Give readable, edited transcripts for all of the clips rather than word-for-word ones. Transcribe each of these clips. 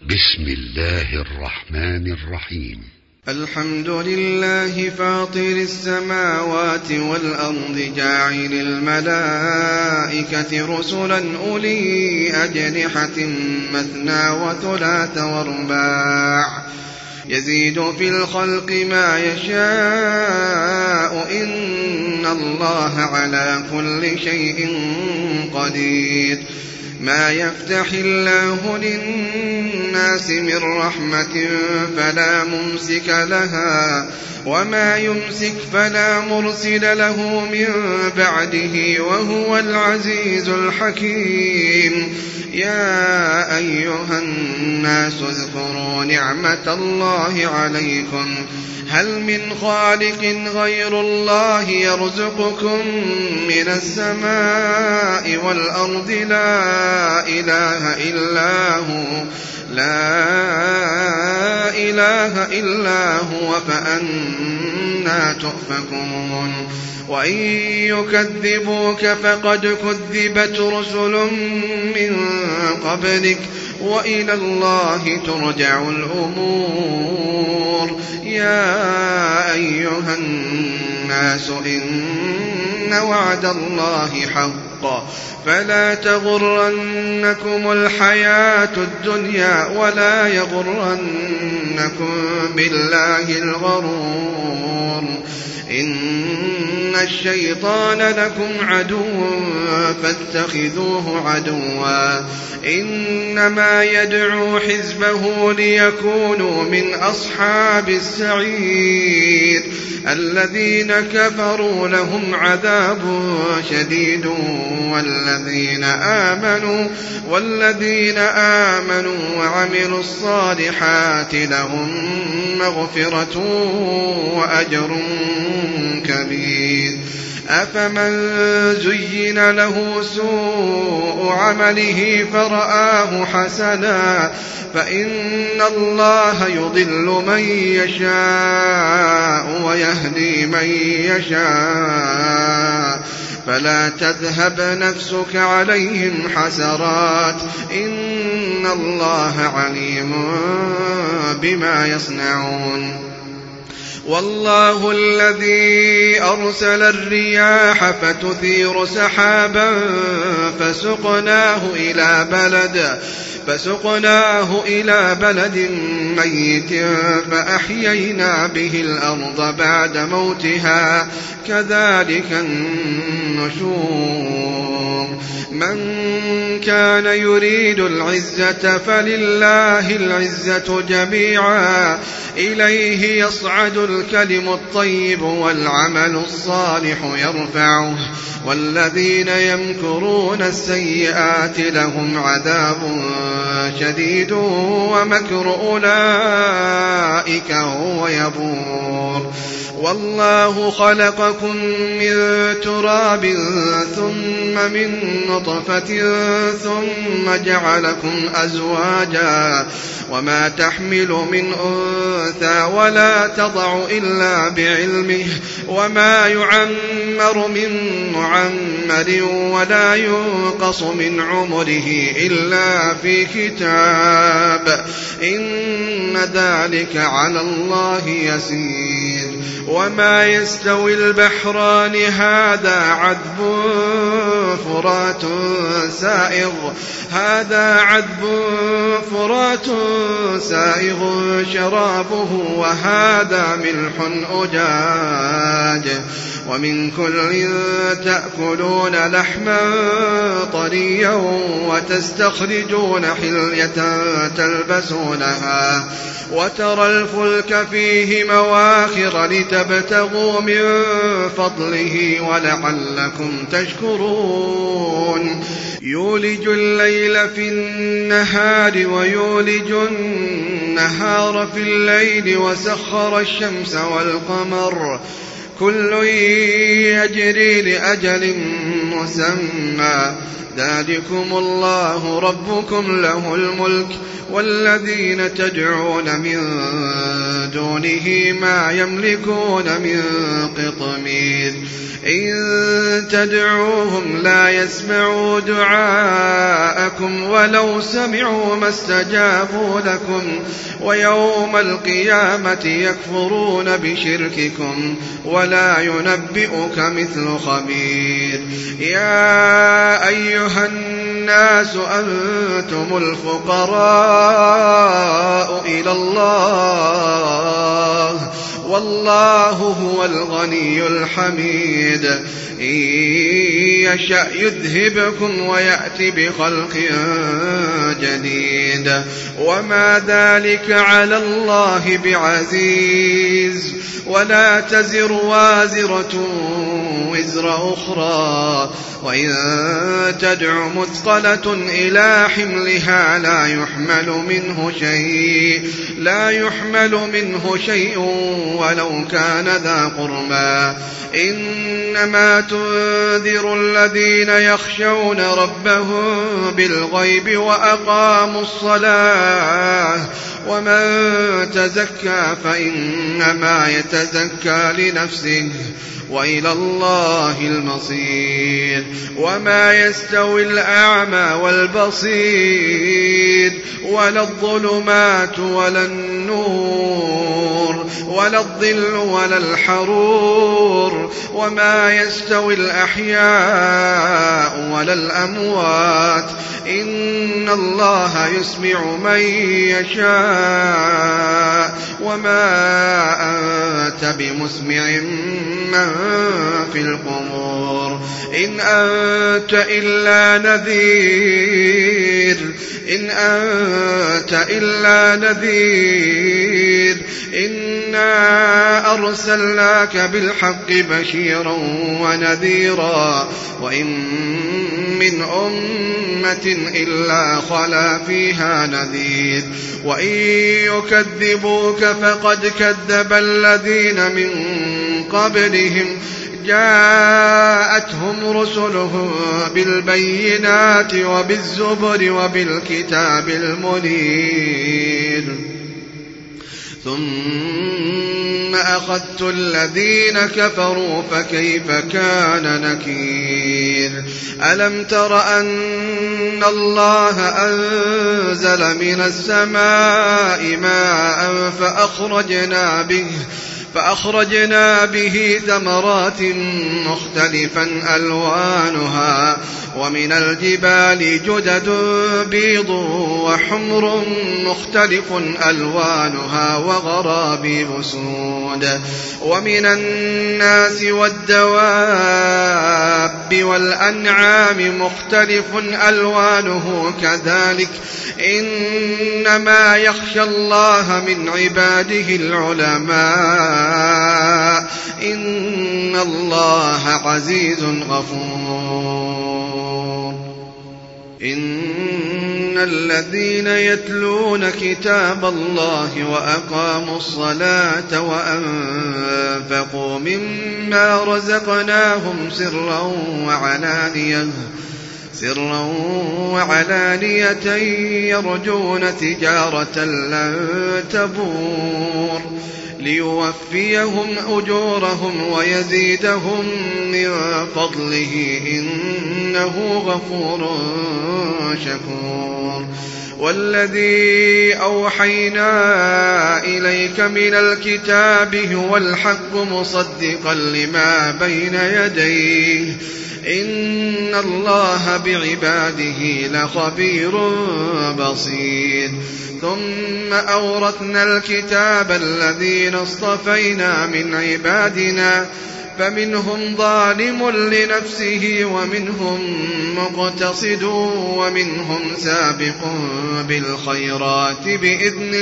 بسم الله الرحمن الرحيم. الحمد لله فاطر السماوات والأرض جاعل الملائكة رسلا أولي أجنحة مثنى وثلاث ورباع يزيد في الخلق ما يشاء إن الله على كل شيء قدير. ما يفتح الله للناس من رحمة فلا ممسك لها وما يمسك فلا مرسل له من بعده وهو العزيز الحكيم. يا أيها الناس اذكروا نعمة الله عليكم هل من خالق غير الله يرزقكم من السماء والأرض لا إله إلا هو فأنى تؤفكون. وإن يكذبوك فقد كذبت رسل من قبلك وإلى الله ترجع الأمور. يا أيها الناس إن وعد الله حق فلا تغرنكم الحياة الدنيا ولا يغرنكم بالله الغرور. إن الشيطان لكم عدو فاتخذوه عدوا إنما يدعو حزبه ليكونوا من أصحاب السعير. الذين كفروا لهم عذاب شديد والذين آمنوا وعملوا الصالحات لهم مغفرة وأجر كبير. أفمن زين له سوء عمله فرآه حسنا فإن الله يضل من يشاء ويهدي من يشاء فلا تذهب نفسك عليهم حسرات إن الله عليم بما يصنعون. والله الذي أرسل الرياح فتثير سحابا فسقناه إلى بلد ميت فأحيينا به الأرض بعد موتها كذلك النشور. من كان يريد العزة فلله العزة جميعا إليه يصعد الكلم الطيب والعمل الصالح يرفعه والذين يمكرون السيئات لهم عذاب شديد ومكر أولئك هو يبور. والله خلقكم من تراب ثم من نطفة ثم جعلكم أزواجا وما تحمل من أنثى ولا تضع إلا بعلمه وما يعمر من معمر ولا ينقص من عمره إلا في كتاب إن ذلك على الله يسير. وما يستوي البحران هذا عذب فرات سائغ شرابه وهذا ملح أجاج ومن كل تأكلون لحما طريا وتستخرجون حلية تلبسونها وترى الفلك فيه مواخر لتبتغوا من فضله ولعلكم تشكرون. يولج الليل في النهار ويولج النهار في الليل وسخر الشمس والقمر كل يجري لأجل مسمى ذلكم الله ربكم له الملك والذين تدعون من دونه ما يملكون من قطمير إن تدعوهم لا يسمعوا دعاءكم ولو سمعوا ما استجابوا لكم ويوم القيامة يكفرون بشرككم ولا ينبئك مثل خبير يا أيها الناس أنتم الفقراء إلى الله والله هو الغني الحميد إن يشأ يذهبكم ويأتي بخلق جديد وما ذلك على الله بعزيز ولا تزر وازرة وزر أخرى وإن تدع مثقلة إلى حملها لا يحمل منه شيء ولو كان ذا قربى إنما تنذر الذين يخشون ربهم بالغيب وأقاموا الصلاة ومن تزكى فإنما يتزكى لنفسه وإلى الله المصير وما يستوي الأعمى والبصير ولا الظلمات ولا النور ولا الظل ولا الحرور وما يستوي الأحياء ولا الأموات إن الله يسمع من يشاء وما أنت بمسمع من في القبور إن أنت إلا نذير إنا أرسلناك بالحق بشيرا ونذيرا وإن من أمة إلا خلا فيها نذير وإن يكذبوك فقد كذب الذين من قبلهم جاءتهم رسلهم بالبينات وبالزبر وبالكتاب المنير ثم أخذت الذين كفروا فكيف كان نكير ألم تر أن الله أنزل من السماء ماء فأخرجنا به ثمرات مختلفا ألوانها ومن الجبال جدد بيض وحمر مختلف ألوانها وغرابيب سود ومن الناس والدواب والأنعام مختلف ألوانه كذلك إنما يخشى الله من عباده العلماء إن الله عزيز غفور إن الذين يتلون كتاب الله وأقاموا الصلاة وأنفقوا مما رزقناهم سرا وعلانية يرجون تجارة لن تبور ليوفيهم أجورهم ويزيدهم من فضله إنه غفور شكور والذي أوحينا إليك من الكتاب هو الحق مصدقا لما بين يديه إن الله بعباده لخبير بصير ثم أورثنا الكتاب الذين اصطفينا من عبادنا فمنهم ظالم لنفسه ومنهم مقتصد ومنهم سابق بالخيرات بإذن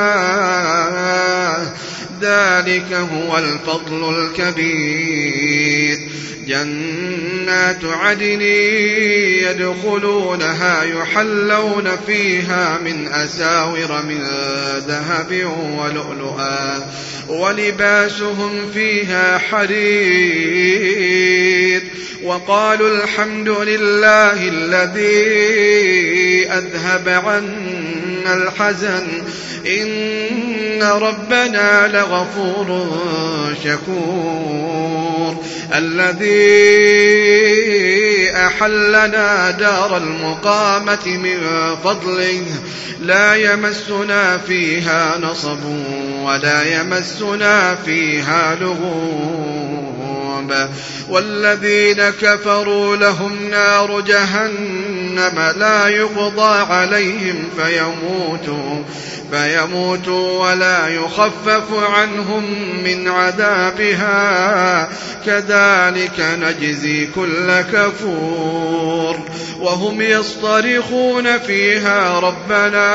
الله ذلك هو الفضل الكبير جنات عدن يدخلونها يحلون فيها من أساور من ذهب ولؤلؤا ولباسهم فيها حرير بصير وقالوا الحمد لله الذي أذهب عنا الحزن إن ربنا لغفور شكور الذي أحلنا دار المقامة من فضله لا يمسنا فيها نصب ولا يمسنا فيها لغوب والذين كفروا لهم نار جهنم لا يقضى عليهم فيموتوا ولا يخفف عنهم من عذابها كذلك نجزي كل كفور وهم يصطرخون فيها ربنا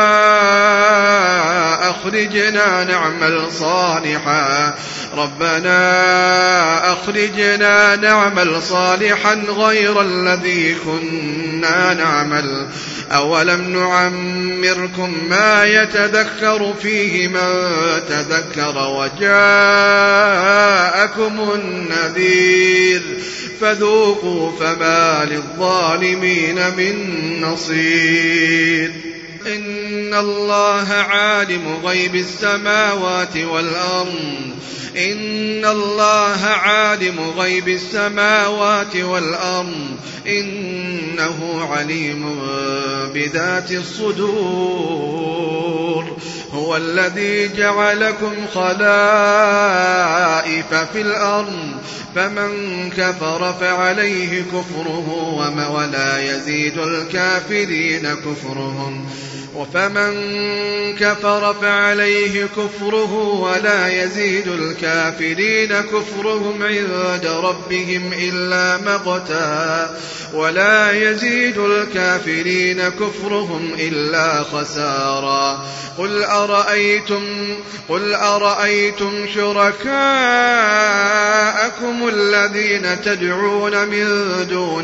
أخرجنا نعمل صالحا غير الذي كنا نعمل أولم نعمركم ما يتذكر فيه من تذكر وجاءكم النذير فذوقوا فما للظالمين من نصير إن الله عالم غيب السماوات والأرض إنه عليم بذات الصدور هو الذي جعلكم خلائف في الأرض فمن كفر فعليه كفره ولا يزيد الكافرين كفرهم وفمن كفر فعليه كفره ولا يزيد الكافرين كفرهم عند ربهم إلا مقتا ولا يزيد الكافرين كفرهم إلا خسارا قل أرأيتم شركاءكم الذين تدعون من دون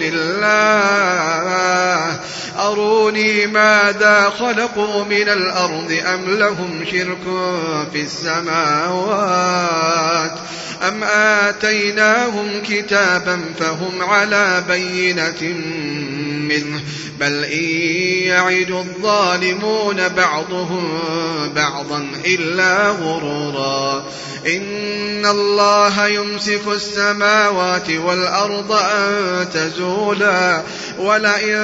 الله أروني ماذا خلقوا من الأرض أم لهم شرك في السماوات أم آتيناهم كتابا فهم على بينة منه بل إن يعد الظالمون بعضهم بعضا إلا غرورا إن الله يمسك السماوات والأرض أن تزولا ولئن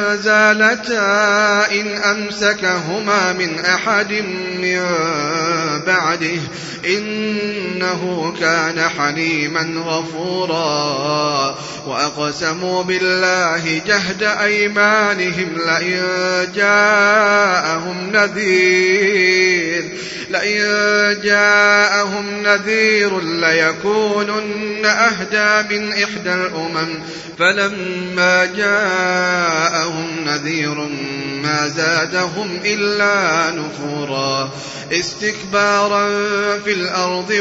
زالتا إن أمسكهما من أحد من بعده إنه كان حليما غفورا وأقسموا بالله جهد أيمانهم لئن جاءهم نذير ليكونن أهدى من إحدى الأمم فلما جاءهم نذير ما زادهم إلا نفورا استكبارا في الأرض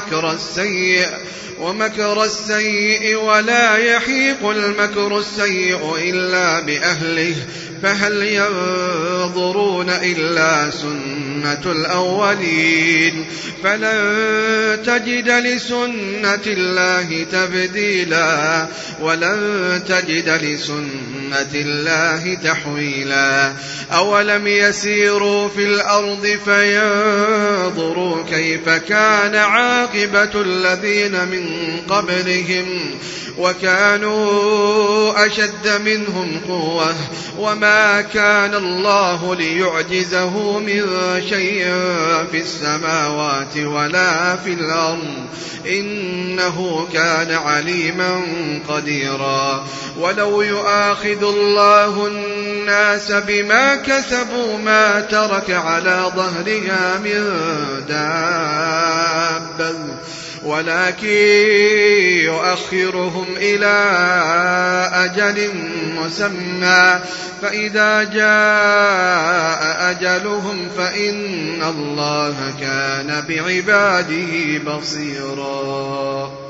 ومكر السيء ولا يحيق المكر السيء إلا بأهله فهل ينظرون إلا سنة الأولين فلن تجد لسنة الله تبديلا ولن تجد لسنة الله تحويلا أولم يسيروا في الأرض فينظروا كيف كان عاقبة الذين من قبلهم وكانوا أشد منهم قوة وما كان الله ليعجزه من شيء في السماوات ولا في الأرض إنه كان عليما قديرا ولو يؤاخذ الله الناس بما كسبوا ما ترك على ظهرها من دابة ولكن يؤخرهم إلى أجل مسمى فإذا جاء أجلهم فإن الله كان بعباده بصيرا.